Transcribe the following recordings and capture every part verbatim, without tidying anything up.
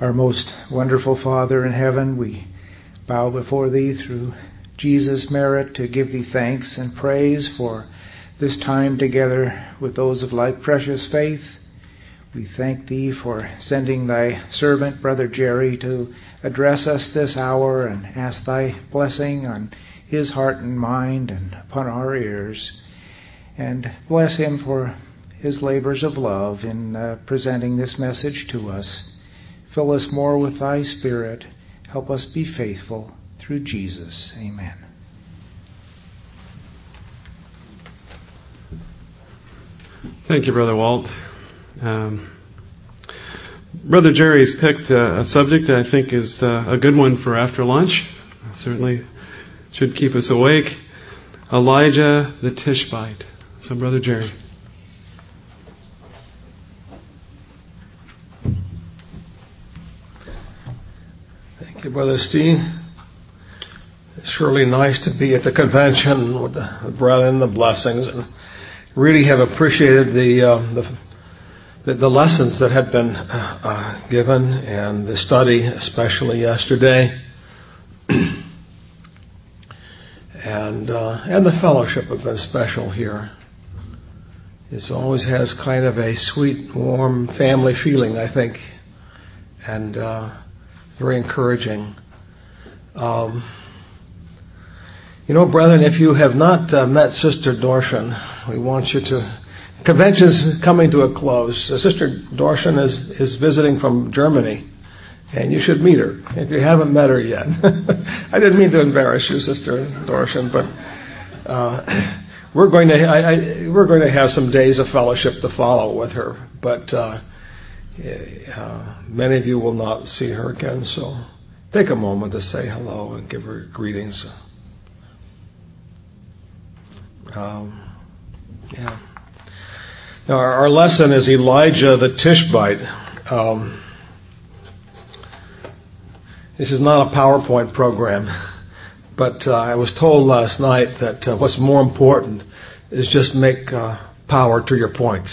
Our most wonderful Father in heaven, we bow before Thee through Jesus' merit to give Thee thanks and praise for this time together with those of like precious faith. We thank Thee for sending Thy servant, Brother Jerry, to address us this hour and ask Thy blessing on his heart and mind and upon our ears. And bless him for his labors of love in uh, presenting this message to us. Fill us more with Thy Spirit. Help us be faithful through Jesus. Amen. Thank you, Brother Walt. Um, Brother Jerry's picked a, a subject that I think is uh, a good one for after lunch. Certainly should keep us awake. Elijah the Tishbite. So, Brother Jerry. Thank you, Brother Steve. It's surely nice to be at the convention with the brethren, the blessings, and really have appreciated the uh, the, the the lessons that have been uh, uh, given and the study, especially yesterday, and uh, and the fellowship have been special here. It always has kind of a sweet, warm family feeling, I think, and uh, very encouraging. Um, you know, brethren, if you have not uh, met Sister Dorshan, we want you to. Convention's coming to a close. Uh, Sister Dorshan is, is visiting from Germany, and you should meet her if you haven't met her yet. I didn't mean to embarrass you, Sister Dorshan, but uh, we're going to I, I, we're going to have some days of fellowship to follow with her. But uh, uh, many of you will not see her again, so take a moment to say hello and give her greetings. Um, yeah. Now, our, our lesson is Elijah the Tishbite. Um, this is not a PowerPoint program, but uh, I was told last night that uh, what's more important is just make uh, power to your points.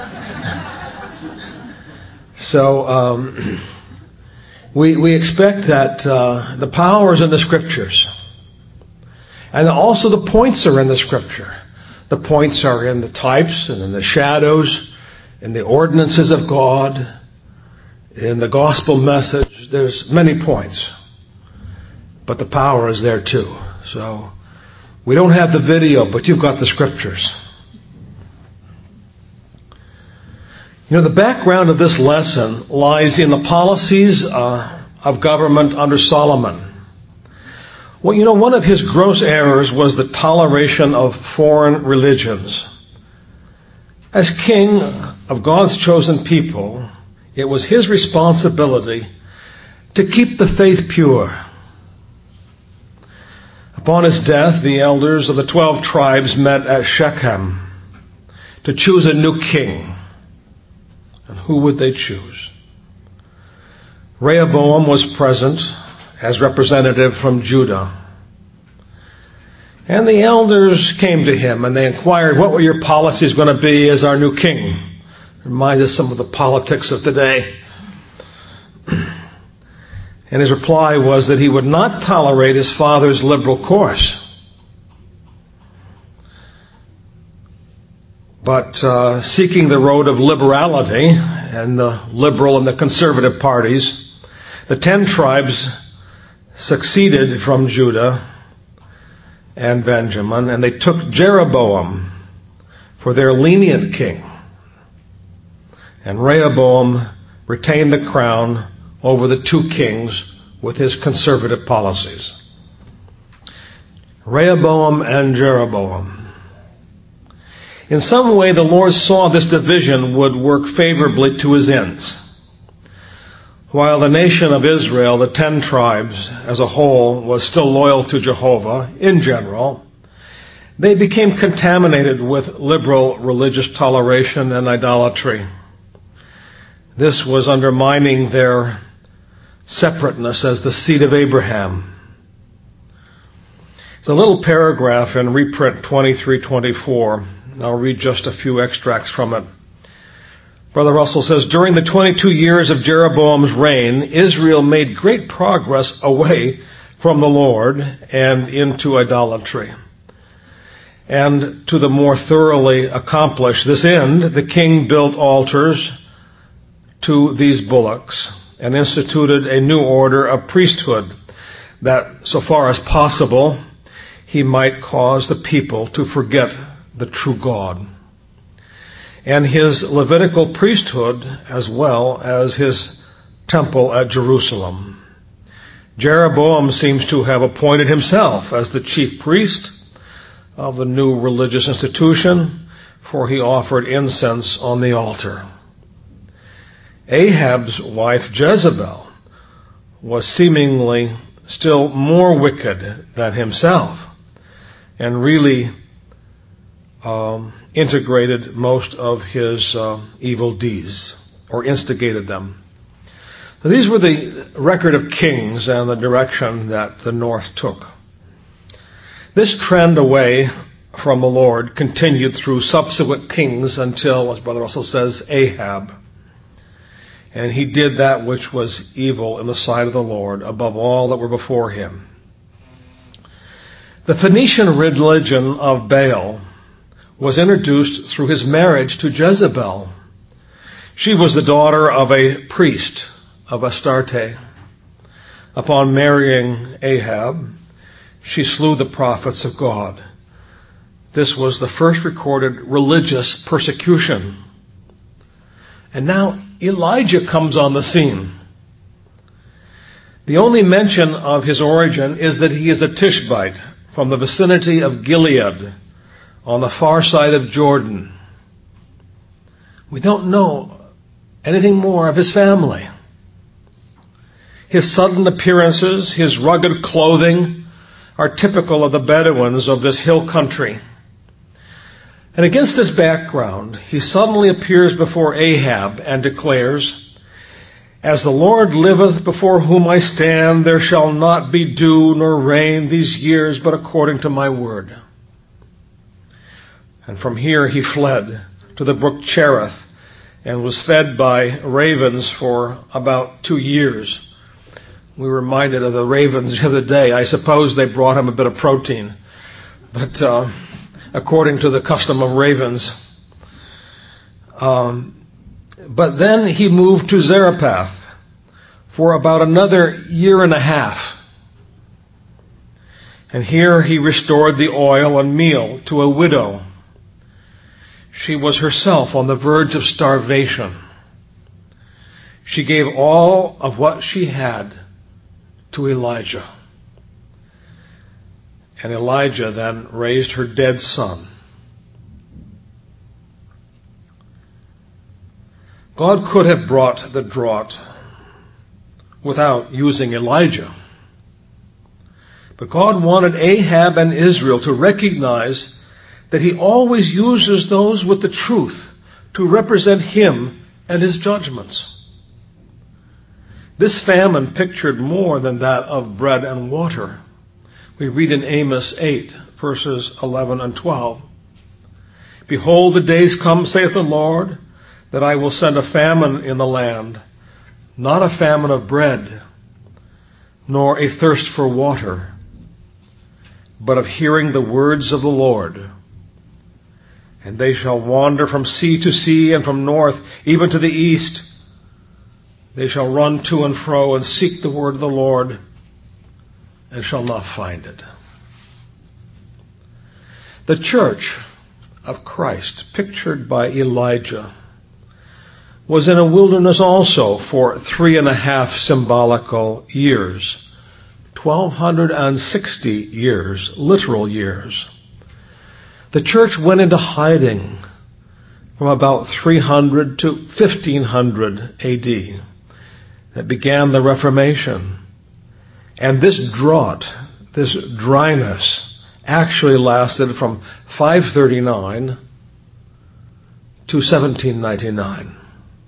so um, we we expect that uh, the power is in the Scriptures. And also the points are in the Scripture. The points are in the types and in the shadows, in the ordinances of God, in the gospel message. There's many points. But the power is there too. So we don't have the video, but you've got the Scriptures. You know, the background of this lesson lies in the policies uh, of government under Solomon. Well, you know, one of his gross errors was the toleration of foreign religions. As king of God's chosen people, it was his responsibility to keep the faith pure. Upon his death, the elders of the twelve tribes met at Shechem to choose a new king. And who would they choose? Rehoboam was present as representative from Judah. And the elders came to him and they inquired, what were your policies going to be as our new king? Remind us some of the politics of today. And his reply was that he would not tolerate his father's liberal course. But uh, seeking the road of liberality and the liberal and the conservative parties, the ten tribes succeeded from Judah and Benjamin, and they took Jeroboam for their lenient king. And Rehoboam retained the crown over the two kings with his conservative policies. Rehoboam and Jeroboam. In some way, the Lord saw this division would work favorably to his ends. While the nation of Israel, the ten tribes as a whole, was still loyal to Jehovah in general, they became contaminated with liberal religious toleration and idolatry. This was undermining their separateness as the seed of Abraham. There's a little paragraph in reprint twenty-three twenty-four. I'll read just a few extracts from it. Brother Russell says, during the twenty-two years of Jeroboam's reign, Israel made great progress away from the Lord and into idolatry. And to the more thoroughly accomplish this end, the king built altars to these bullocks and instituted a new order of priesthood that, so far as possible, he might cause the people to forget the true God. And his Levitical priesthood as well as his temple at Jerusalem. Jeroboam seems to have appointed himself as the chief priest of the new religious institution, for he offered incense on the altar. Ahab's wife Jezebel was seemingly still more wicked than himself, and really um, integrated most of his uh, evil deeds, or instigated them. So these were the record of kings and the direction that the north took. This trend away from the Lord continued through subsequent kings until, as Brother Russell says, Ahab. And he did that which was evil in the sight of the Lord above all that were before him. The Phoenician religion of Baal was introduced through his marriage to Jezebel. She was the daughter of a priest of Astarte. Upon marrying Ahab, she slew the prophets of God. This was the first recorded religious persecution. And now Elijah comes on the scene. The only mention of his origin is that he is a Tishbite from the vicinity of Gilead on the far side of Jordan. We don't know anything more of his family. His sudden appearances, his rugged clothing, are typical of the Bedouins of this hill country. And against this background, he suddenly appears before Ahab and declares, "As the Lord liveth before whom I stand, there shall not be dew nor rain these years, but according to my word." And from here he fled to the brook Cherith and was fed by ravens for about two years. We were reminded of the ravens the other day. I suppose they brought him a bit of protein. But uh, according to the custom of ravens. Um, but then he moved to Zarephath for about another year and a half. And here he restored the oil and meal to a widow. She was herself on the verge of starvation. She gave all of what she had to Elijah. And Elijah then raised her dead son. God could have brought the drought without using Elijah. But God wanted Ahab and Israel to recognize that he always uses those with the truth to represent him and his judgments. This famine pictured more than that of bread and water. We read in Amos eight, verses eleven and twelve. "Behold, the days come, saith the Lord, that I will send a famine in the land, not a famine of bread, nor a thirst for water, but of hearing the words of the Lord. And they shall wander from sea to sea, and from north even to the east. They shall run to and fro and seek the word of the Lord, and shall not find it." The church of Christ, pictured by Elijah, was in a wilderness also for three and a half symbolical years. twelve sixty years, literal years. The church went into hiding from about three hundred to fifteen hundred A D. That began the Reformation. And this drought, this dryness, actually lasted from five thirty-nine to seventeen ninety-nine.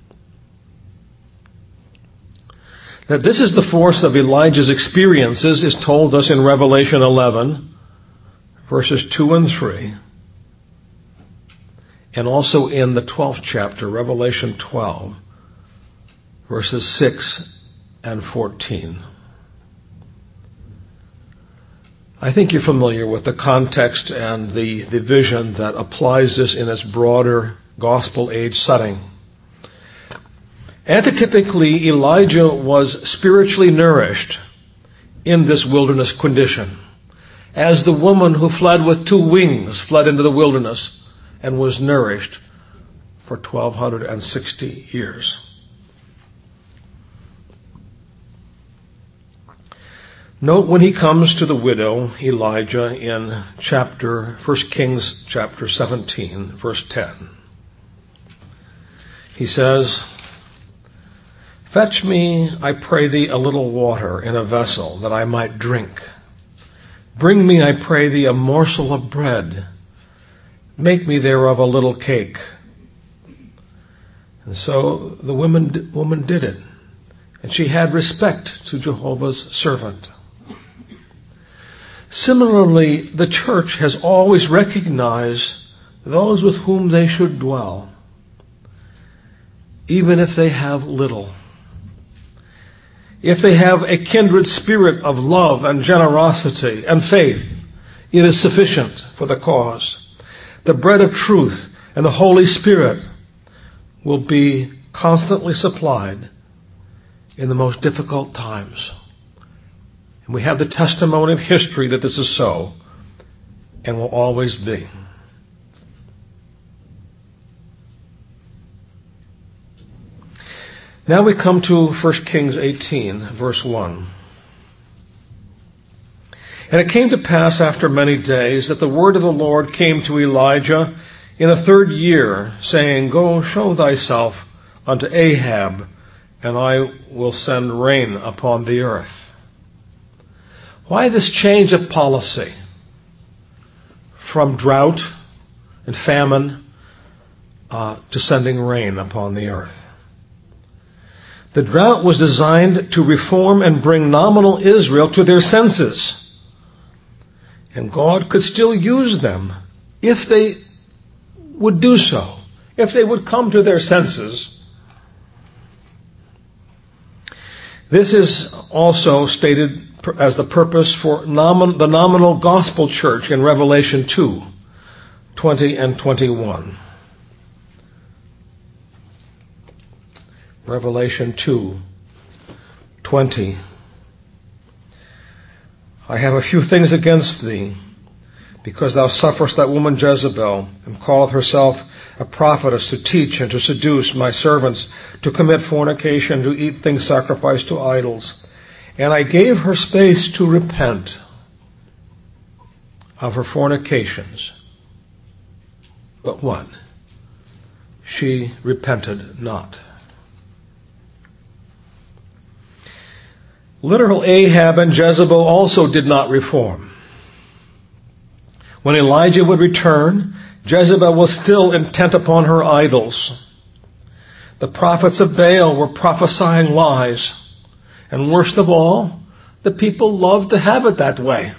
That this is the force of Elijah's experiences is told us in Revelation eleven, verses two and three. and also in the twelfth chapter, Revelation twelve, verses six and fourteen. I think you're familiar with the context and the, the vision that applies this in its broader gospel age setting. Antitypically, Elijah was spiritually nourished in this wilderness condition, as the woman who fled with two wings fled into the wilderness and was nourished for twelve sixty years. Note when he comes to the widow, Elijah, in chapter First Kings chapter seventeen, verse ten. He says, "Fetch me, I pray thee, a little water in a vessel, that I might drink. Bring me, I pray thee, a morsel of bread. Make me thereof a little cake." And so the woman, woman did it. And she had respect to Jehovah's servant. Similarly, the church has always recognized those with whom they should dwell, even if they have little. If they have a kindred spirit of love and generosity and faith, it is sufficient for the cause. The bread of truth and the Holy Spirit will be constantly supplied in the most difficult times. And we have the testimony of history that this is so and will always be. Now we come to First Kings eighteen, verse one. "And it came to pass after many days that the word of the Lord came to Elijah in the third year, saying, Go show thyself unto Ahab, and I will send rain upon the earth." Why this change of policy from drought and famine uh, to sending rain upon the earth? The drought was designed to reform and bring nominal Israel to their senses. And God could still use them if they would do so, if they would come to their senses. This is also stated as the purpose for nomin- the nominal gospel church in Revelation two, twenty and twenty-one. Revelation two, twenty. "I have a few things against thee, because thou sufferest that woman Jezebel, and calleth herself a prophetess, to teach and to seduce my servants to commit fornication, to eat things sacrificed to idols. And I gave her space to repent of her fornications. But what? She repented not." Literal Ahab and Jezebel also did not reform. When Elijah would return, Jezebel was still intent upon her idols. The prophets of Baal were prophesying lies. And worst of all, the people loved to have it that way.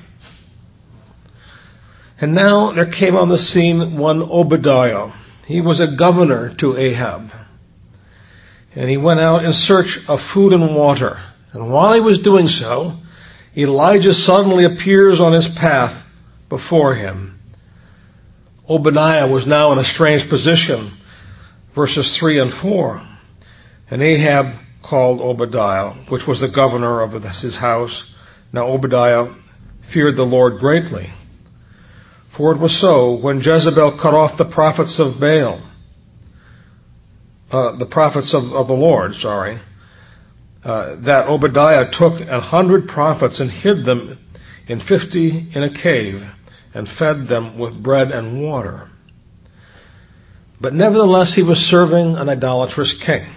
And now there came on the scene one Obadiah. He was a governor to Ahab. And he went out in search of food and water. And while he was doing so, Elijah suddenly appears on his path before him. Obadiah was now in a strange position. Verses three and four. "And Ahab called Obadiah, which was the governor of his house. Now Obadiah feared the Lord greatly. For it was so, when Jezebel cut off the prophets of Baal, uh, the prophets of, of the Lord, sorry, uh, that Obadiah took a hundred prophets and hid them in fifty in a cave, and fed them with bread and water. But nevertheless he was serving an idolatrous king.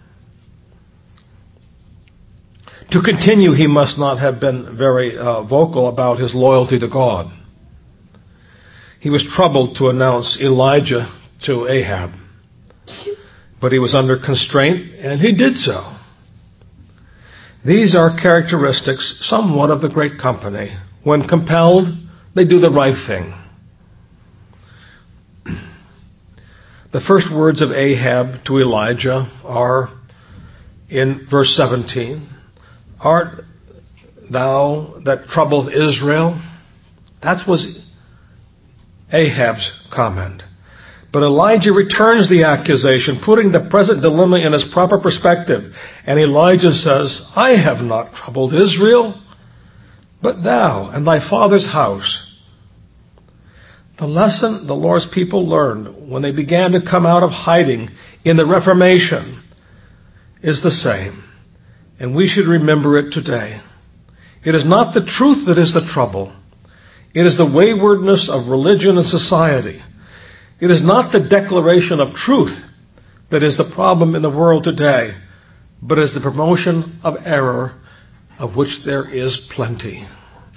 To continue, he must not have been very uh, vocal about his loyalty to God. He was troubled to announce Elijah to Ahab. But he was under constraint, and he did so. These are characteristics somewhat of the great company. When compelled, they do the right thing. The first words of Ahab to Elijah are in verse seventeen. Art thou that troubleth Israel? That was Ahab's comment. But Elijah returns the accusation, putting the present dilemma in its proper perspective. And Elijah says, I have not troubled Israel, but thou and thy father's house. The lesson the Lord's people learned when they began to come out of hiding in the Reformation is the same, and we should remember it today. It is not the truth that is the trouble. It is the waywardness of religion and society. It is not the declaration of truth that is the problem in the world today, but is the promotion of error, of which there is plenty.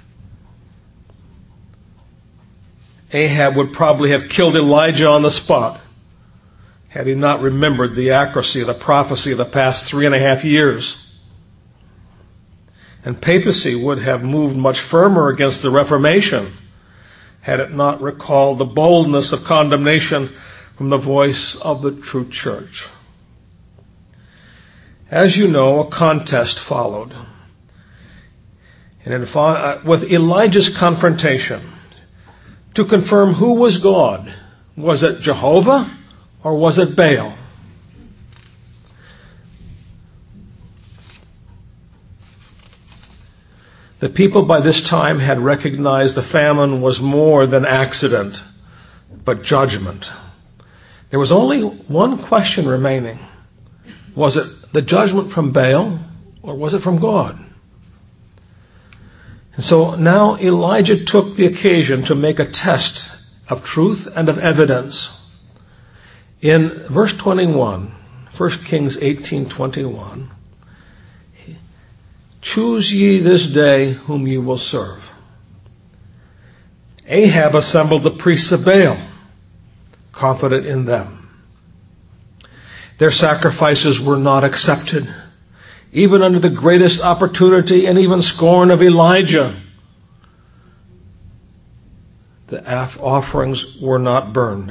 Ahab would probably have killed Elijah on the spot had he not remembered the accuracy of the prophecy of the past three and a half years. And papacy would have moved much firmer against the Reformation had it not recalled the boldness of condemnation from the voice of the true church. As you know, a contest followed. And with Elijah's confrontation, to confirm who was God, was it Jehovah or was it Baal? The people by this time had recognized the famine was more than accident, but judgment. There was only one question remaining. Was it the judgment from Baal or was it from God? And so now Elijah took the occasion to make a test of truth and of evidence. In verse twenty-one, First Kings eighteen twenty-one, choose ye this day whom ye will serve. Ahab assembled the priests of Baal, confident in them. Their sacrifices were not accepted, even under the greatest opportunity and even scorn of Elijah. The offerings were not burned.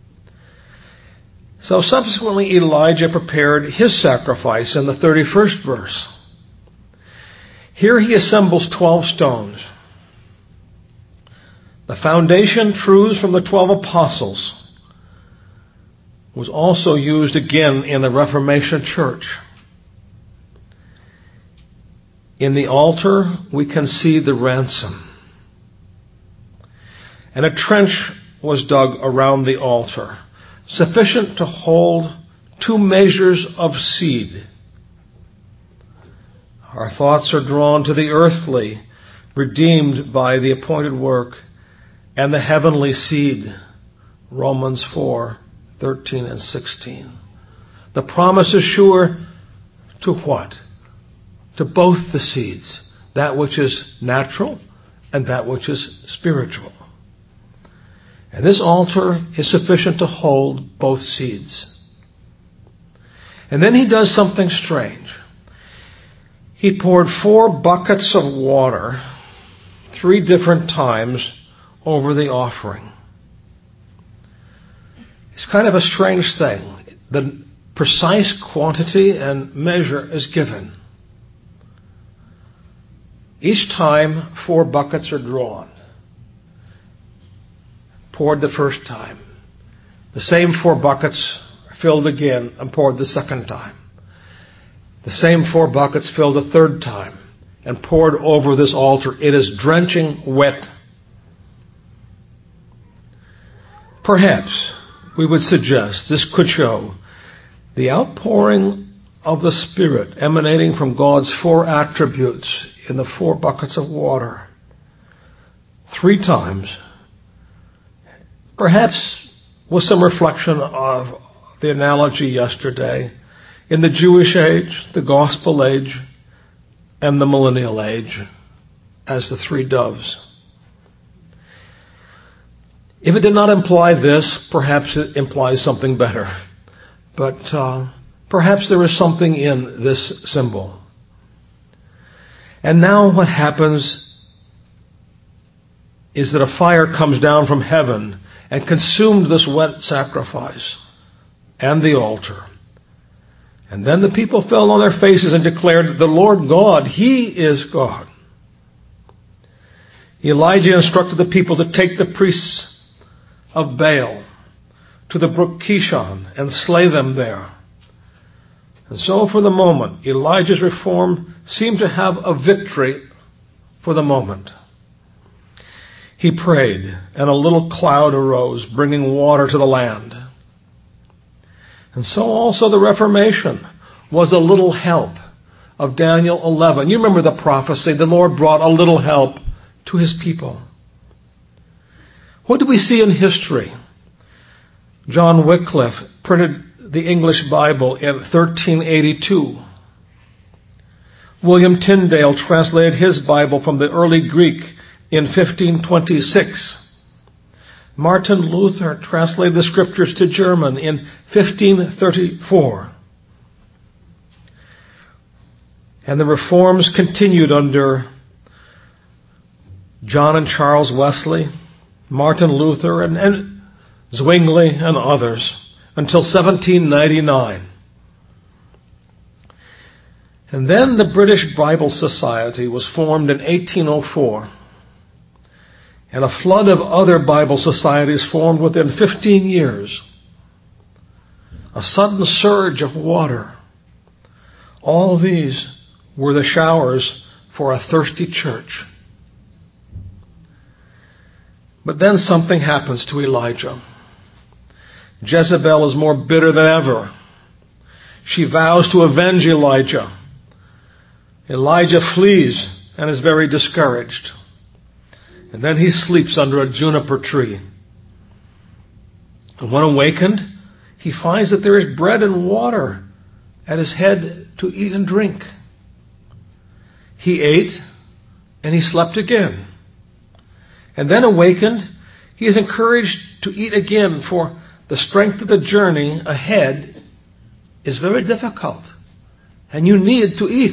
So subsequently Elijah prepared his sacrifice in the thirty-first verse. Here he assembles twelve stones. The foundation truths from the twelve apostles was also used again in the Reformation Church. In the altar, we can see the ransom. And a trench was dug around the altar, sufficient to hold two measures of seed. Our thoughts are drawn to the earthly, redeemed by the appointed work, and the heavenly seed, Romans four, thirteen and sixteen. The promise is sure to what? To both the seeds, that which is natural and that which is spiritual. And this altar is sufficient to hold both seeds. And then he does something strange. He poured four buckets of water three different times over the offering. It's kind of a strange thing. The precise quantity and measure is given. Each time, four buckets are drawn. Poured the first time. The same four buckets are filled again and poured the second time. The same four buckets filled a third time and poured over this altar. It is drenching wet. Perhaps we would suggest this could show the outpouring of the Spirit emanating from God's four attributes in the four buckets of water. Three times. Perhaps with some reflection of the analogy yesterday, in the Jewish age, the gospel age, and the millennial age, as the three doves. If it did not imply this, perhaps it implies something better. But uh, perhaps there is something in this symbol. And now what happens is that a fire comes down from heaven and consumed this wet sacrifice. and the altar. And then the people fell on their faces and declared, the Lord God, He is God. Elijah instructed the people to take the priests of Baal to the brook Kishon and slay them there. And so for the moment, Elijah's reform seemed to have a victory for the moment. He prayed, and a little cloud arose, bringing water to the land. And so also the Reformation was a little help of Daniel eleven. You remember the prophecy, the Lord brought a little help to His people. What do we see in history? John Wycliffe printed the English Bible in thirteen eighty-two. William Tyndale translated his Bible from the early Greek in fifteen twenty-six. Martin Luther translated the Scriptures to German in fifteen thirty-four. And the reforms continued under John and Charles Wesley, Martin Luther, and, and Zwingli and others until seventeen ninety-nine. And then the British Bible Society was formed in eighteen oh four. And a flood of other Bible societies formed within fifteen years. A sudden surge of water. All these were the showers for a thirsty church. But then something happens to Elijah. Jezebel is more bitter than ever. She vows to avenge Elijah. Elijah flees and is very discouraged. And then he sleeps under a juniper tree. And when awakened, he finds that there is bread and water at his head to eat and drink. He ate and he slept again. And then awakened, he is encouraged to eat again, for the strength of the journey ahead is very difficult. And you need to eat.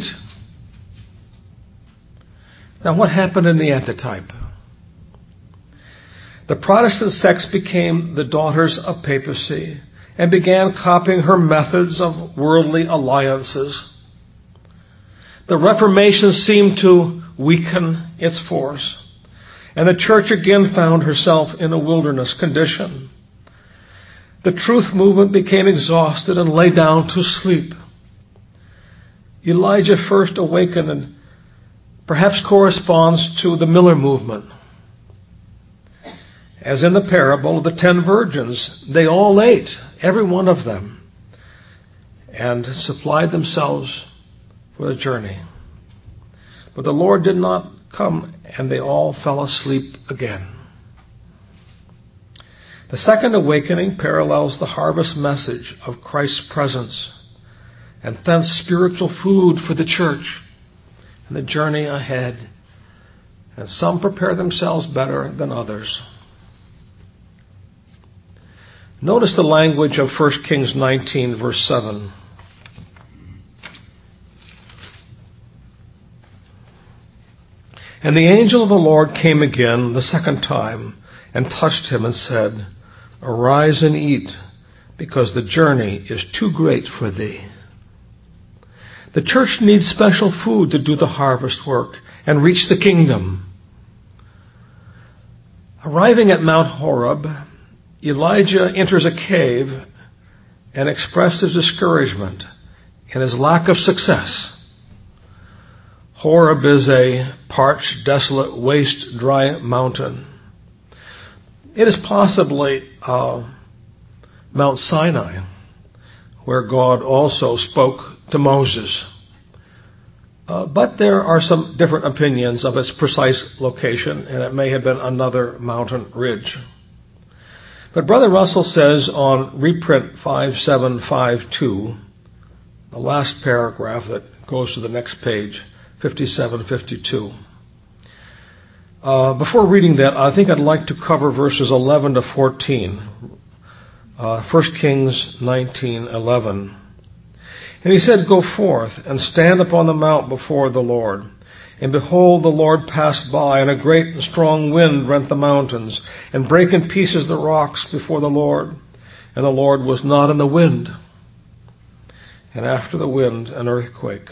Now what happened in the antitype? The Protestant sects became the daughters of papacy and began copying her methods of worldly alliances. The Reformation seemed to weaken its force, and the church again found herself in a wilderness condition. The truth movement became exhausted and lay down to sleep. Elijah first awakened and perhaps corresponds to the Miller movement. As in the parable of the ten virgins, they all ate, every one of them, and supplied themselves for the journey. But the Lord did not come, and they all fell asleep again. The second awakening parallels the harvest message of Christ's presence, and thence spiritual food for the church and the journey ahead. And some prepare themselves better than others. Notice the language of First Kings nineteen, verse seven. And the angel of the Lord came again the second time and touched him and said, Arise and eat, because the journey is too great for thee. The church needs special food to do the harvest work and reach the kingdom. Arriving at Mount Horeb, Elijah enters a cave and expressed his discouragement and his lack of success. Horeb is a parched, desolate, waste, dry mountain. It is possibly uh, Mount Sinai, where God also spoke to Moses. Uh, but there are some different opinions of its precise location, and it may have been another mountain ridge. But Brother Russell says on reprint five seven five two, the last paragraph that goes to the next page, fifty-seven fifty-two. Uh, before reading that, I think I'd like to cover verses eleven to fourteen. Uh, First Kings nineteen eleven. And he said, Go forth and stand upon the mount before the Lord. And behold, the Lord passed by, and a great and strong wind rent the mountains, and brake in pieces the rocks before the Lord. and the Lord was not in the wind. And after the wind, an earthquake.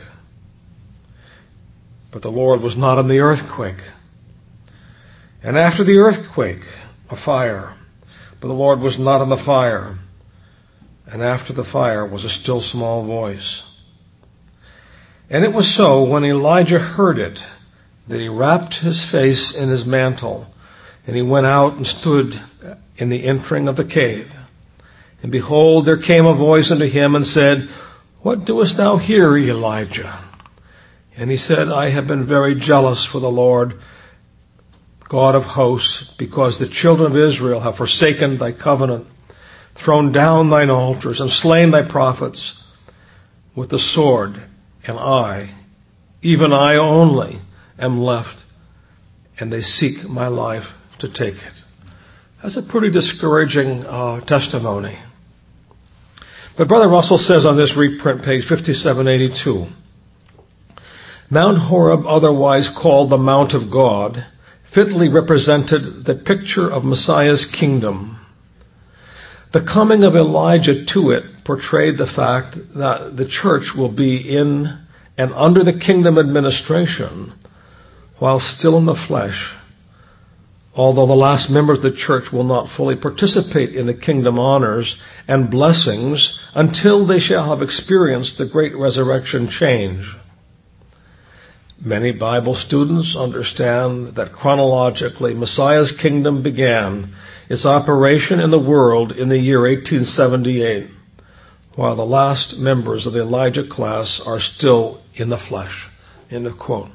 But the Lord was not in the earthquake. And after the earthquake, a fire. But the Lord was not in the fire. And after the fire was a still small voice. And it was so, when Elijah heard it, that he wrapped his face in his mantle, and he went out and stood in the entering of the cave. And behold, there came a voice unto him and said, What doest thou here, Elijah? And he said, I have been very jealous for the Lord, God of hosts, because the children of Israel have forsaken thy covenant, thrown down thine altars, and slain thy prophets with the sword, and I, even I only, am left, and they seek my life to take it. That's a pretty discouraging uh, testimony. But Brother Russell says on this reprint, page fifty-seven eighty-two, Mount Horeb, otherwise called the Mount of God, fitly represented the picture of Messiah's kingdom. The coming of Elijah to it portrayed the fact that the church will be in and under the kingdom administration while still in the flesh, although the last members of the church will not fully participate in the kingdom honors and blessings until they shall have experienced the great resurrection change. Many Bible students understand that chronologically Messiah's kingdom began its operation in the world in the year eighteen seventy-eight, while the last members of the Elijah class are still in the flesh. End of quote.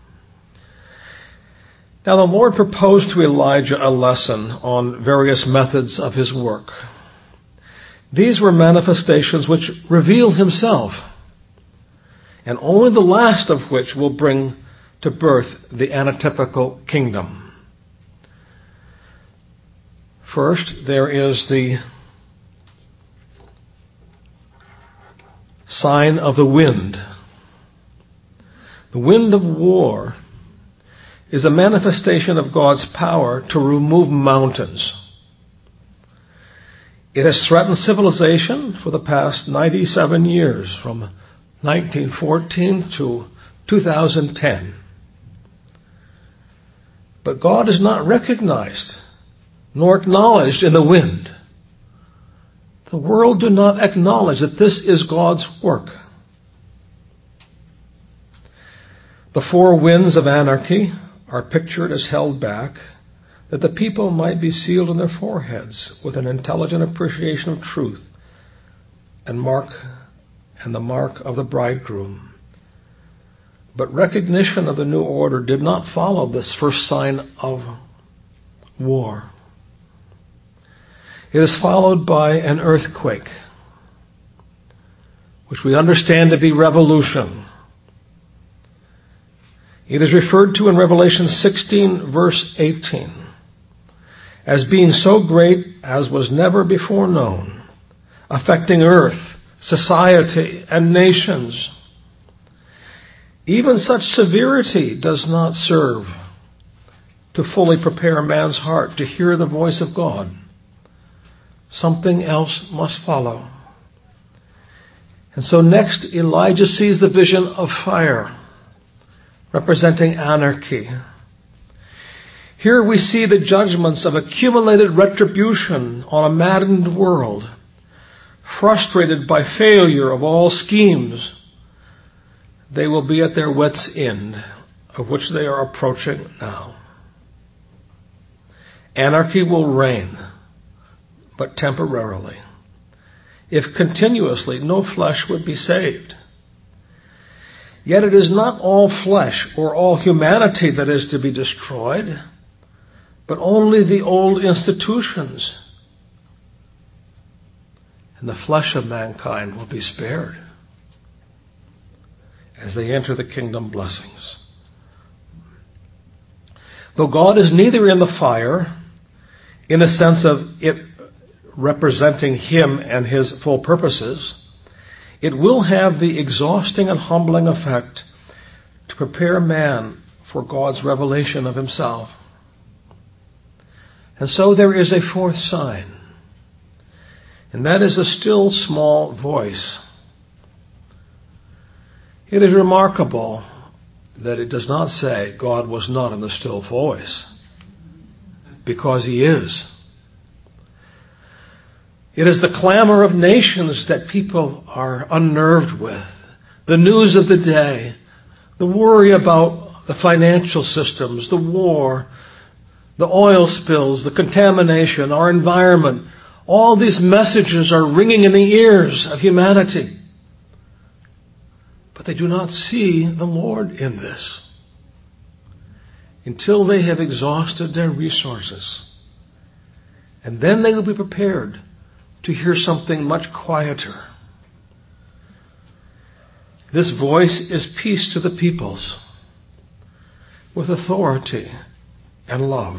Now the Lord proposed to Elijah a lesson on various methods of his work. These were manifestations which reveal himself, and only the last of which will bring to birth the antitypical kingdom. First, there is the sign of the wind. The wind of war is a manifestation of God's power to remove mountains. It has threatened civilization for the past ninety-seven years, from nineteen fourteen to two thousand ten. But God is not recognized nor acknowledged in the wind. The world do not acknowledge that this is God's work. The four winds of anarchy are pictured as held back, that the people might be sealed in their foreheads with an intelligent appreciation of truth and mark and the mark of the bridegroom. But recognition of the new order did not follow this first sign of war. It is followed by an earthquake, which we understand to be revolution. It is referred to in Revelation sixteen, verse eighteen, as being so great as was never before known, affecting earth, society, and nations. Even such severity does not serve to fully prepare man's heart to hear the voice of God. Something else must follow. And so next, Elijah sees the vision of fire, representing anarchy. Here we see the judgments of accumulated retribution on a maddened world, frustrated by failure of all schemes. They will be at their wits' end, of which they are approaching now. Anarchy will reign, but temporarily. If continuously, no flesh would be saved. Yet it is not all flesh or all humanity that is to be destroyed, but only the old institutions. And the flesh of mankind will be spared as they enter the kingdom blessings. Though God is neither in the fire, in the sense of it representing Him and His full purposes, it will have the exhausting and humbling effect to prepare man for God's revelation of Himself. And so there is a fourth sign. And that is a still small voice. It is remarkable that it does not say God was not in the still voice, because He is. It is the clamor of nations that people are unnerved with, the news of the day, the worry about the financial systems, the war, the oil spills, the contamination, our environment. All these messages are ringing in the ears of humanity. But they do not see the Lord in this until they have exhausted their resources. And then they will be prepared to hear something much quieter. This voice is peace to the peoples, with authority and love.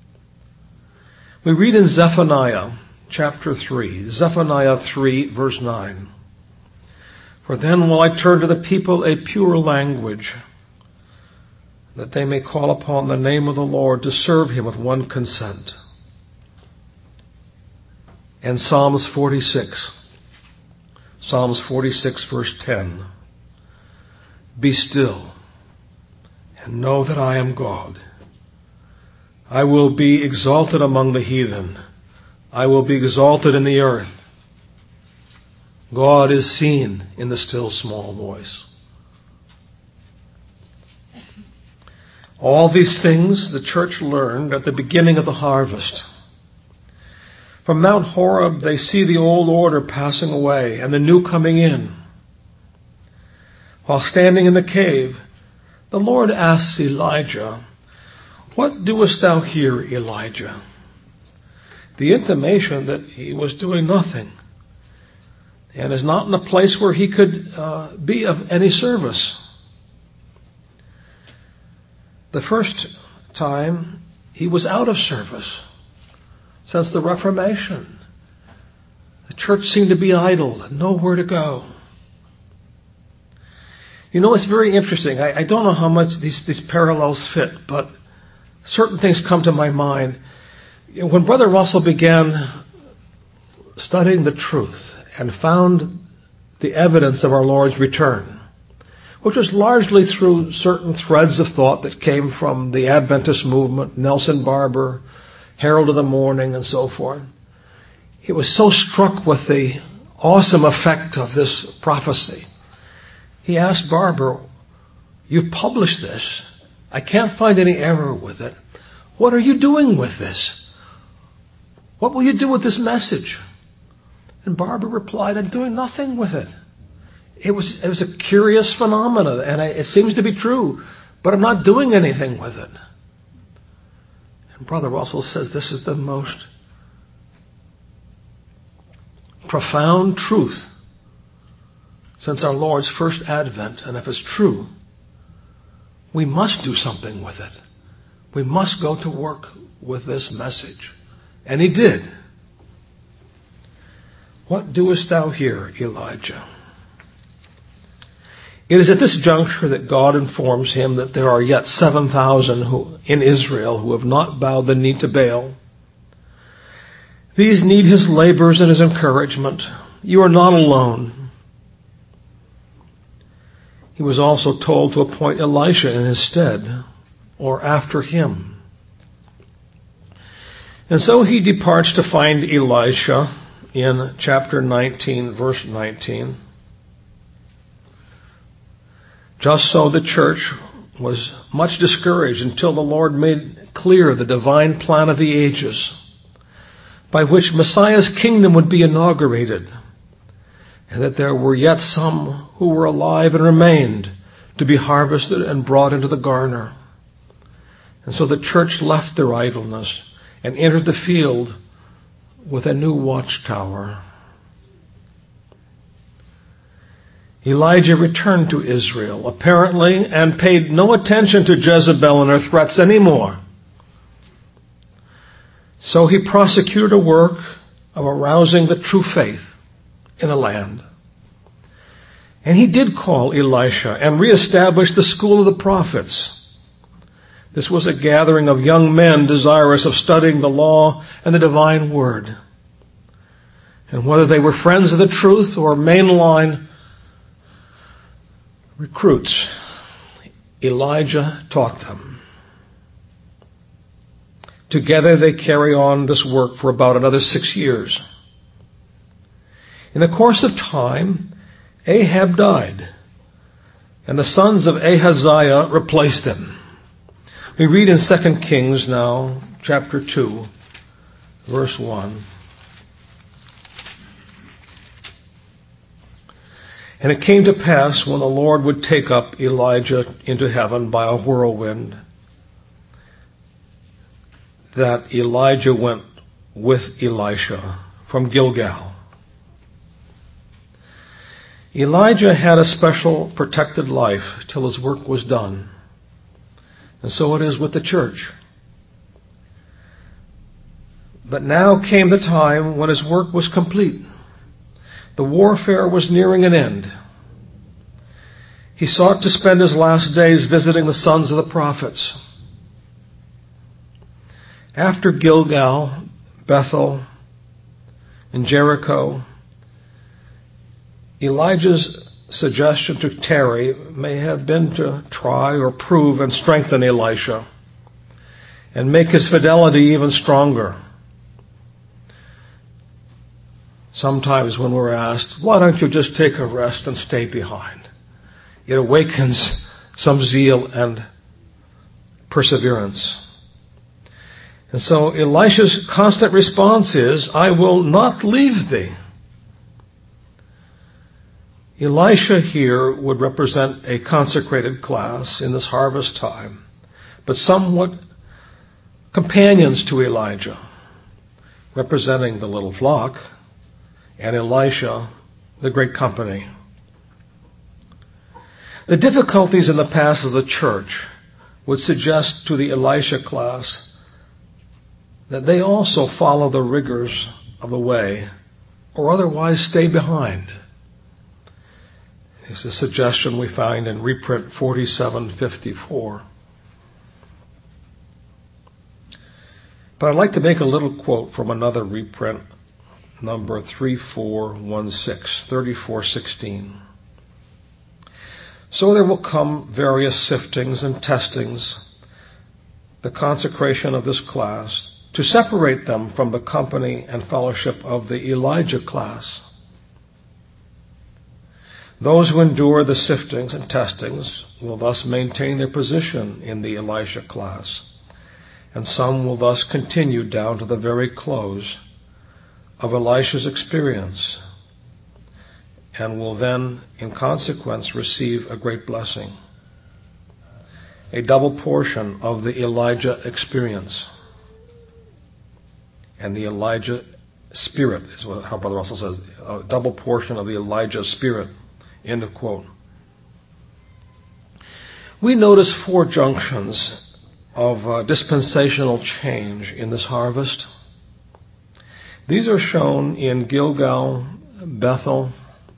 We read in Zephaniah chapter three, Zephaniah three verse nine. For then will I turn to the people a pure language, that they may call upon the name of the Lord to serve Him with one consent. And Psalms forty-six, Psalms forty-six verse ten. Be still and know that I am God. I will be exalted among the heathen. I will be exalted in the earth. God is seen in the still small voice. All these things the church learned at the beginning of the harvest. From Mount Horeb they see the old order passing away and the new coming in. While standing in the cave, the Lord asks Elijah, "What doest thou here, Elijah?" The intimation that he was doing nothing and is not in a place where he could uh, be of any service. The first time he was out of service since the Reformation. The church seemed to be idle, nowhere to go. You know, it's very interesting. I, I don't know how much these, these parallels fit, but certain things come to my mind. When Brother Russell began studying the truth and found the evidence of our Lord's return, which was largely through certain threads of thought that came from the Adventist movement, Nelson Barber, Herald of the Morning, and so forth, he was so struck with the awesome effect of this prophecy. He asked Barber, "You've published this. I can't find any error with it. What are you doing with this? What will you do with this message?" And Barber replied, "I'm doing nothing with it. It was, it was a curious phenomenon, and I, it seems to be true, but I'm not doing anything with it." And Brother Russell says this is the most profound truth since our Lord's first advent, and if it's true, we must do something with it. We must go to work with this message. And he did. "What doest thou here, Elijah?" It is at this juncture that God informs him that there are yet seven thousand who, in Israel who have not bowed the knee to Baal. These need his labors and his encouragement. You are not alone. He was also told to appoint Elisha in his stead, or after him. And so he departs to find Elisha in chapter nineteen, verse nineteen. Just so the church was much discouraged until the Lord made clear the divine plan of the ages, by which Messiah's kingdom would be inaugurated, and that there were yet some who were alive and remained to be harvested and brought into the garner. And so the church left their idleness and entered the field with a new watchtower. Elijah returned to Israel, apparently, and paid no attention to Jezebel and her threats anymore. So he prosecuted a work of arousing the true faith in the land. And he did call Elisha and reestablish the school of the prophets. This was a gathering of young men desirous of studying the law and the divine word. And whether they were friends of the truth or mainline recruits, Elijah taught them. Together they carry on this work for about another six years. In the course of time, Ahab died, and the sons of Ahaziah replaced him. We read in Second Kings now, chapter two, verse one. And it came to pass, when the Lord would take up Elijah into heaven by a whirlwind, that Elijah went with Elisha from Gilgal. Elijah had a special protected life till his work was done. And so it is with the church. But now came the time when his work was complete. The warfare was nearing an end. He sought to spend his last days visiting the sons of the prophets. After Gilgal, Bethel, and Jericho, Elijah's suggestion to tarry may have been to try or prove and strengthen Elisha and make his fidelity even stronger. Sometimes when we're asked, why don't you just take a rest and stay behind? It awakens some zeal and perseverance. And so Elisha's constant response is, I will not leave thee. Elisha here would represent a consecrated class in this harvest time, but somewhat companions to Elijah, representing the little flock, and Elisha, the great company. The difficulties in the past of the church would suggest to the Elisha class that they also follow the rigors of the way, or otherwise stay behind. It's a suggestion we find in reprint forty-seven fifty-four. But I'd like to make a little quote from another reprint, number three four one six, thirty-four sixteen. So there will come various siftings and testings, the consecration of this class, to separate them from the company and fellowship of the Elijah class. Those who endure the siftings and testings will thus maintain their position in the Elisha class, and some will thus continue down to the very close of Elisha's experience, and will then, in consequence, receive a great blessing, a double portion of the Elijah experience. And the Elijah spirit is what, how Brother Russell says, a double portion of the Elijah spirit. End of quote. We notice four junctions of uh, dispensational change in this harvest. These are shown in Gilgal, Bethel,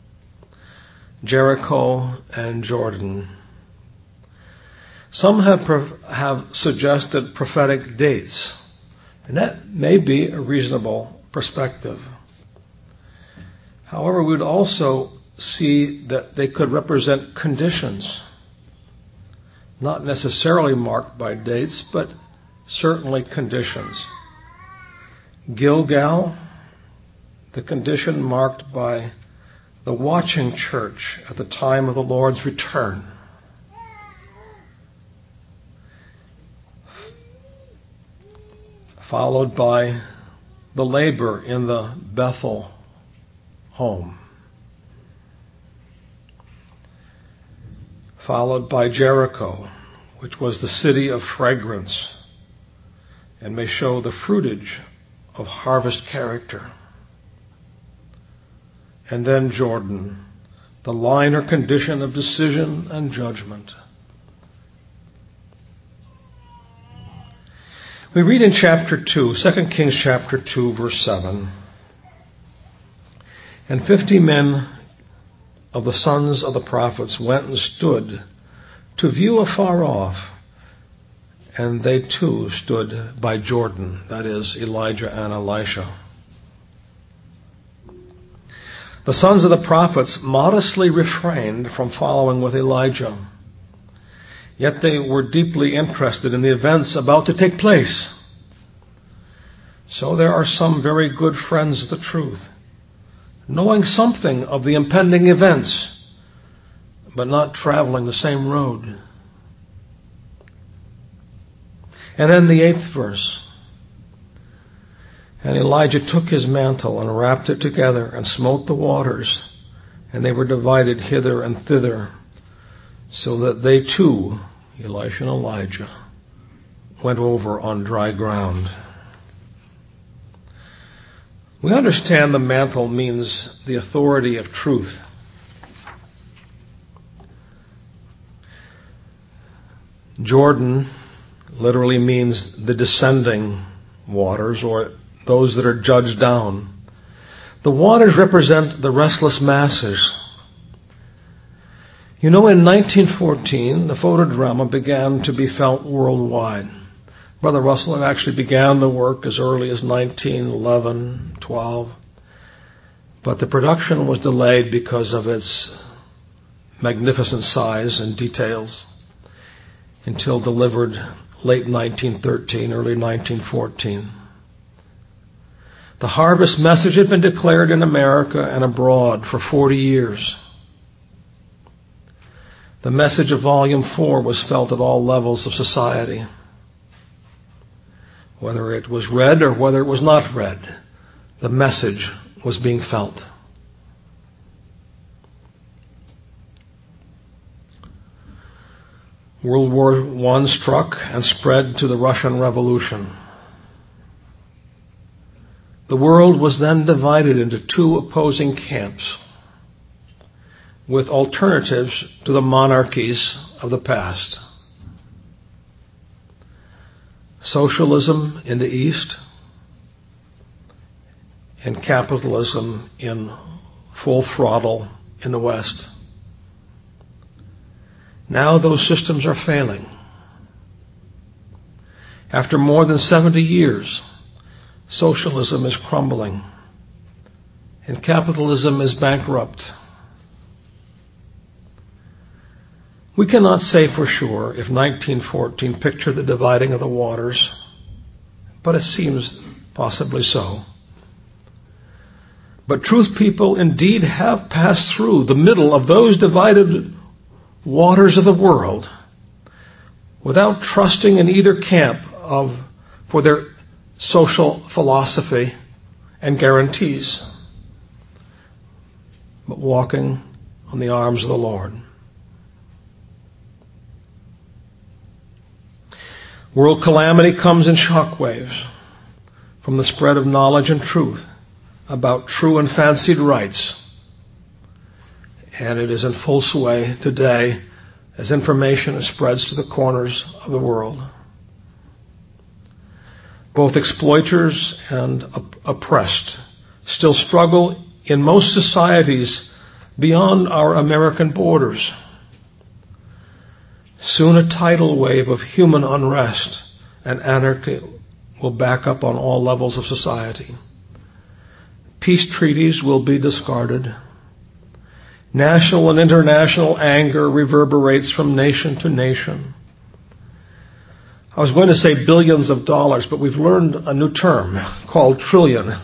Jericho, and Jordan. Some have, have suggested prophetic dates, and that may be a reasonable perspective. However, we would also see that they could represent conditions, not necessarily marked by dates, but certainly conditions. Gilgal, the condition marked by the watching church at the time of the Lord's return. Followed by the labor in the Bethel home. Followed by Jericho, which was the city of fragrance and may show the fruitage of harvest character. And then Jordan, the line or condition of decision and judgment. We read in chapter two, Second Kings chapter two, verse seven, and fifty men of the sons of the prophets went and stood to view afar off, and they too stood by Jordan, that is, Elijah and Elisha. The sons of the prophets modestly refrained from following with Elijah. Yet they were deeply interested in the events about to take place. So there are some very good friends of the truth, knowing something of the impending events, but not traveling the same road. And then the eighth verse. And Elijah took his mantle and wrapped it together and smote the waters, and they were divided hither and thither, so that they too, Elisha and Elijah, went over on dry ground. We understand the mantle means the authority of truth. Jordan literally means the descending waters, or those that are judged down. The waters represent the restless masses. You know, in nineteen fourteen, the photodrama began to be felt worldwide. Brother Russell actually began the work as early as nineteen eleven, twelve. But the production was delayed because of its magnificent size and details until delivered late nineteen thirteen, early nineteen fourteen. The harvest message had been declared in America and abroad for forty years. The message of Volume four was felt at all levels of society. Whether it was read or whether it was not read, the message was being felt. World War One struck and spread to the Russian Revolution. The world was then divided into two opposing camps, with alternatives to the monarchies of the past. Socialism in the East and capitalism in full throttle in the West. Now those systems are failing. After more than seventy years, socialism is crumbling and capitalism is bankrupt. We cannot say for sure if nineteen fourteen pictured the dividing of the waters, but it seems possibly so. But truth people indeed have passed through the middle of those divided waters of the world without trusting in either camp of for their social philosophy and guarantees, but walking on the arms of the Lord. World calamity comes in shock waves from the spread of knowledge and truth about true and fancied rights. And it is in full sway today as information spreads to the corners of the world. Both exploiters and op- oppressed still struggle in most societies beyond our American borders. Soon a tidal wave of human unrest and anarchy will back up on all levels of society. Peace treaties will be discarded. National and international anger reverberates from nation to nation. I was going to say billions of dollars, but we've learned a new term called trillion.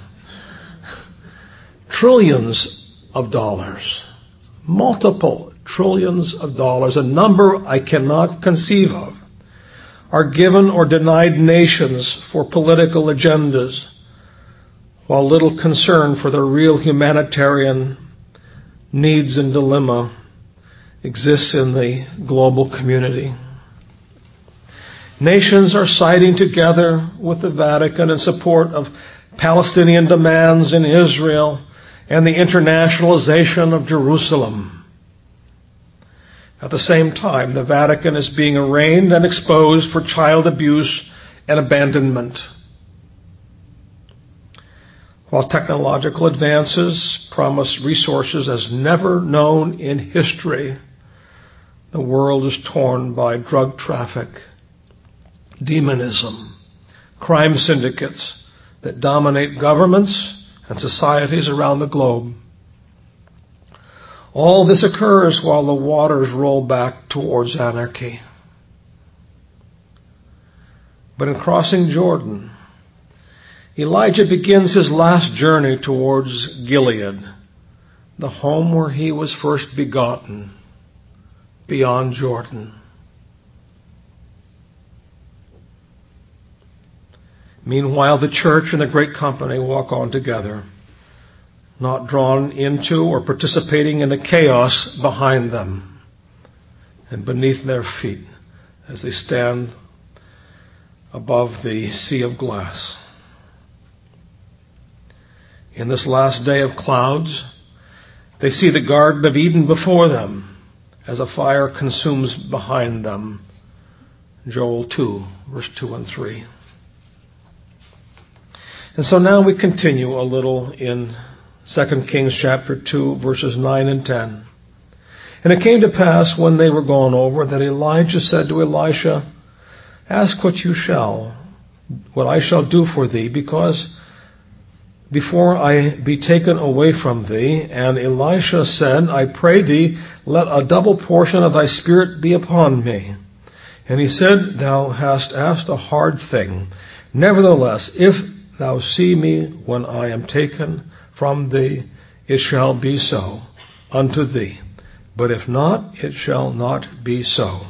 Trillions of dollars. Multiple trillions of dollars, a number I cannot conceive of, are given or denied nations for political agendas, while little concern for the real humanitarian needs and dilemma exists in the global community. Nations are siding together with the Vatican in support of Palestinian demands in Israel and the internationalization of Jerusalem. At the same time, the Vatican is being arraigned and exposed for child abuse and abandonment. While technological advances promise resources as never known in history, the world is torn by drug traffic, demonism, crime syndicates that dominate governments and societies around the globe. All this occurs while the waters roll back towards anarchy. But in crossing Jordan, Elijah begins his last journey towards Gilead, the home where he was first begotten, beyond Jordan. Meanwhile, the church and the great company walk on together, not drawn into or participating in the chaos behind them and beneath their feet as they stand above the sea of glass. In this last day of clouds, they see the Garden of Eden before them as a fire consumes behind them. Joel two, verse two and three. And so now we continue a little in Second Kings chapter two, verses nine and ten. And it came to pass when they were gone over that Elijah said to Elisha, "Ask what you shall, what I shall do for thee, because before I be taken away from thee." And Elisha said, "I pray thee, let a double portion of thy spirit be upon me." And he said, "Thou hast asked a hard thing. Nevertheless, if thou see me when I am taken from thee, it shall be so unto thee. But if not, it shall not be so."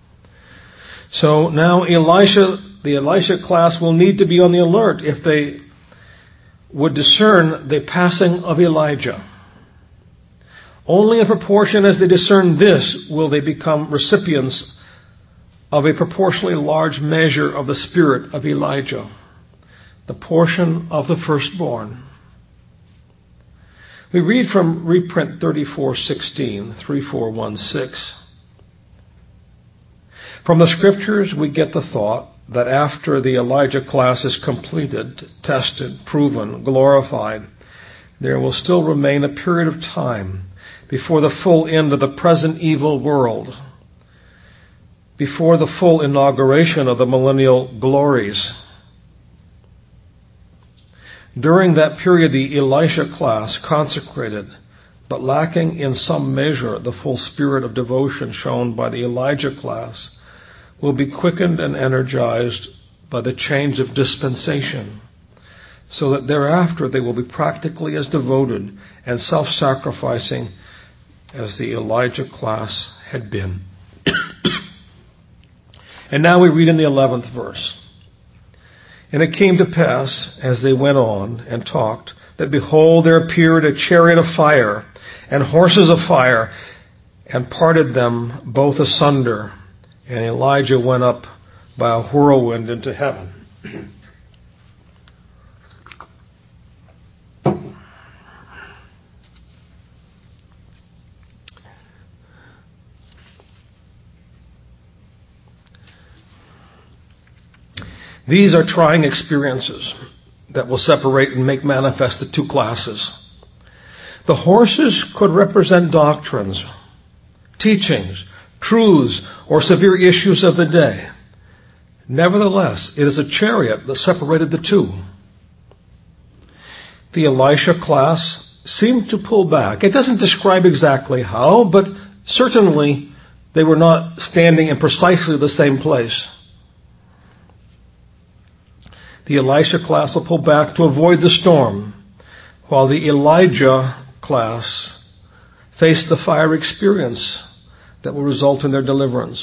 So now Elisha, the Elisha class will need to be on the alert if they would discern the passing of Elijah. Only in proportion as they discern this will they become recipients of a proportionally large measure of the spirit of Elijah, the portion of the firstborn. We read from reprint thirty-four sixteen, three four one six. From the scriptures we get the thought that after the Elijah class is completed, tested, proven, glorified, there will still remain a period of time before the full end of the present evil world, before the full inauguration of the millennial glories. During that period, the Elisha class, consecrated, but lacking in some measure the full spirit of devotion shown by the Elijah class, will be quickened and energized by the change of dispensation, so that thereafter they will be practically as devoted and self-sacrificing as the Elijah class had been. And now we read in the eleventh verse. "And it came to pass, as they went on and talked, that behold, there appeared a chariot of fire and horses of fire, and parted them both asunder. And Elijah went up by a whirlwind into heaven." These are trying experiences that will separate and make manifest the two classes. The horses could represent doctrines, teachings, truths, or severe issues of the day. Nevertheless, it is a chariot that separated the two. The Elisha class seemed to pull back. It doesn't describe exactly how, but certainly they were not standing in precisely the same place. The Elisha class will pull back to avoid the storm, while the Elijah class face the fire experience that will result in their deliverance.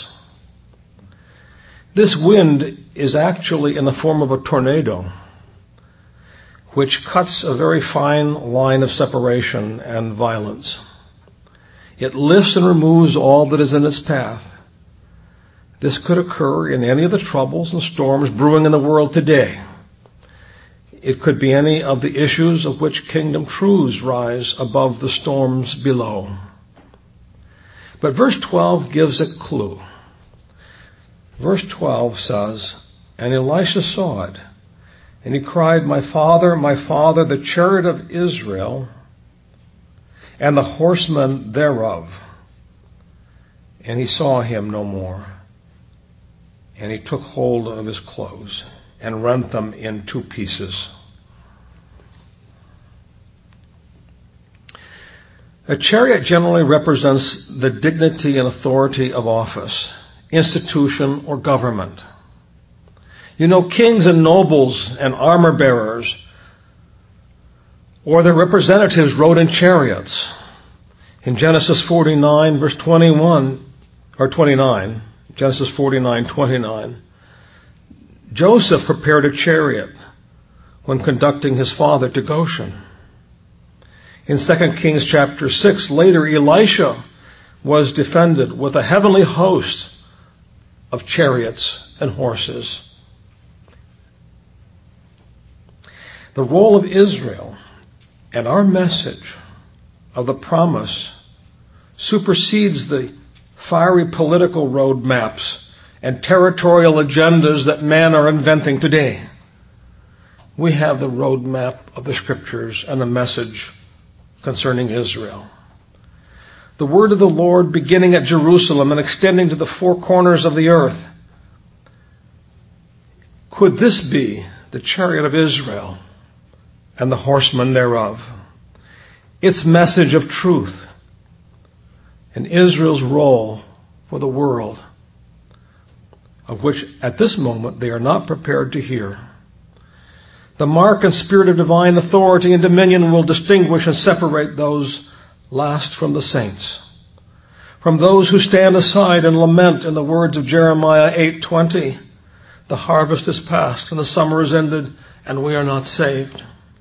This wind is actually in the form of a tornado, which cuts a very fine line of separation and violence. It lifts and removes all that is in its path. This could occur in any of the troubles and storms brewing in the world today. It could be any of the issues of which kingdom truths rise above the storms below. But verse twelve gives a clue. Verse twelve says, "And Elisha saw it, and he cried, My father, my father, the chariot of Israel, and the horsemen thereof. And he saw him no more. And he took hold of his clothes and rent them in two pieces." A chariot generally represents the dignity and authority of office, institution, or government. You know, kings and nobles and armor bearers or their representatives rode in chariots. In Genesis forty-nine, verse twenty-one, or twenty-nine, Genesis forty-nine, twenty-nine, Joseph prepared a chariot when conducting his father to Goshen. In Second Kings chapter six, later Elisha was defended with a heavenly host of chariots and horses. The role of Israel and our message of the promise supersedes the fiery political roadmaps and territorial agendas that men are inventing today. We have the roadmap of the Scriptures and the message concerning Israel. The word of the Lord beginning at Jerusalem and extending to the four corners of the earth. Could this be the chariot of Israel and the horsemen thereof? Its message of truth and Israel's role for the world, of which at this moment they are not prepared to hear. The mark and spirit of divine authority and dominion will distinguish and separate those last from the saints, from those who stand aside and lament in the words of Jeremiah eight twenty, the harvest is past and the summer is ended and we are not saved.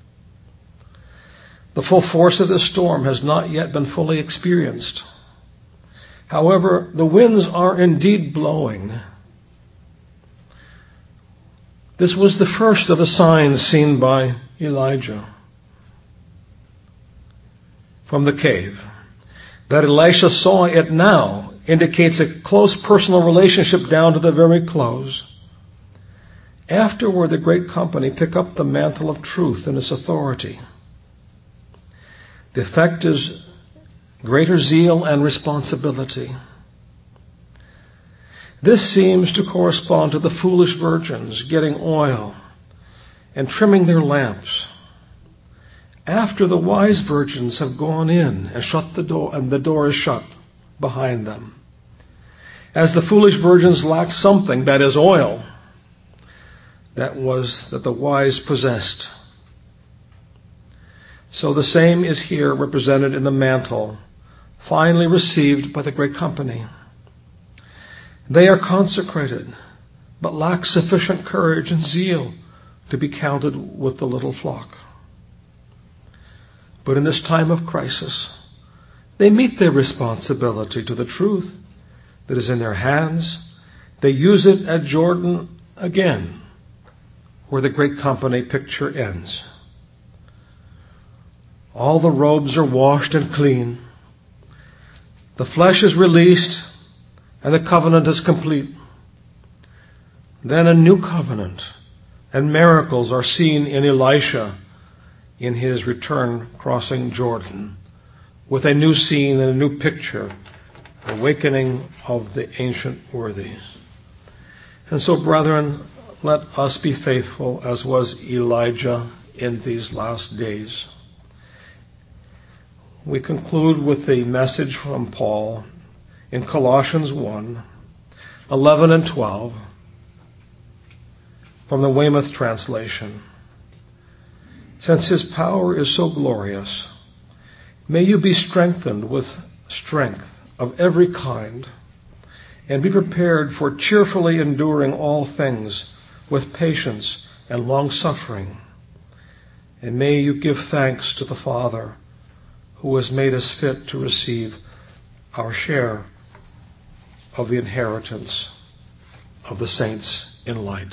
The full force of this storm has not yet been fully experienced. However, the winds are indeed blowing. This was the first of the signs seen by Elijah from the cave. That Elisha saw it now indicates a close personal relationship down to the very close. Afterward, the great company pick up the mantle of truth and its authority. The effect is greater zeal and responsibility. This seems to correspond to the foolish virgins getting oil and trimming their lamps after the wise virgins have gone in and shut the door, and the door is shut behind them. As the foolish virgins lacked something, that is oil, that was that the wise possessed. So the same is here represented in the mantle, finally received by the great company. They are consecrated, but lack sufficient courage and zeal to be counted with the little flock. But in this time of crisis, they meet their responsibility to the truth that is in their hands. They use it at Jordan again, where the great company picture ends. All the robes are washed and clean. The flesh is released, and the covenant is complete. Then a new covenant and miracles are seen in Elisha in his return crossing Jordan, with a new scene and a new picture, awakening of the ancient worthies. And so, brethren, let us be faithful as was Elijah in these last days. We conclude with the message from Paul in Colossians one, eleven and twelve, from the Weymouth translation. Since his power is so glorious, may you be strengthened with strength of every kind, and be prepared for cheerfully enduring all things with patience and long-suffering. And may you give thanks to the Father, who has made us fit to receive our share of the inheritance of the saints in light.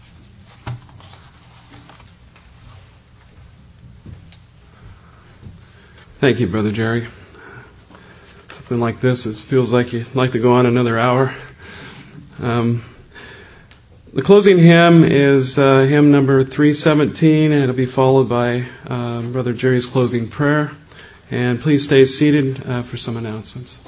Thank you, Brother Jerry. Something like this, it feels like you'd like to go on another hour. Um, the closing hymn is uh, hymn number three seventeen, and it'll be followed by uh, Brother Jerry's closing prayer. And please stay seated uh, for some announcements.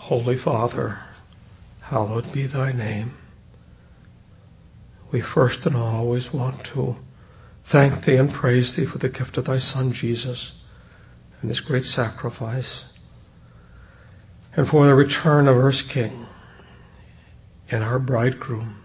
Holy Father, hallowed be thy name. We first and always want to thank thee and praise thee for the gift of thy Son Jesus and his great sacrifice, and for the return of earth's King and our bridegroom.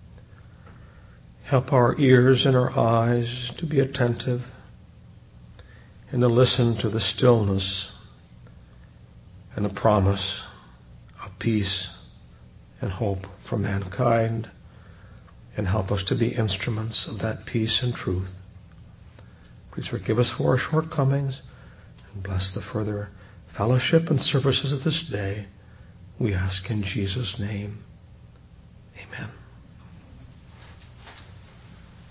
Help our ears and our eyes to be attentive and to listen to the stillness and the promise of peace and hope for mankind, and help us to be instruments of that peace and truth. Please forgive us for our shortcomings and bless the further fellowship and services of this day. We ask in Jesus' name. Amen.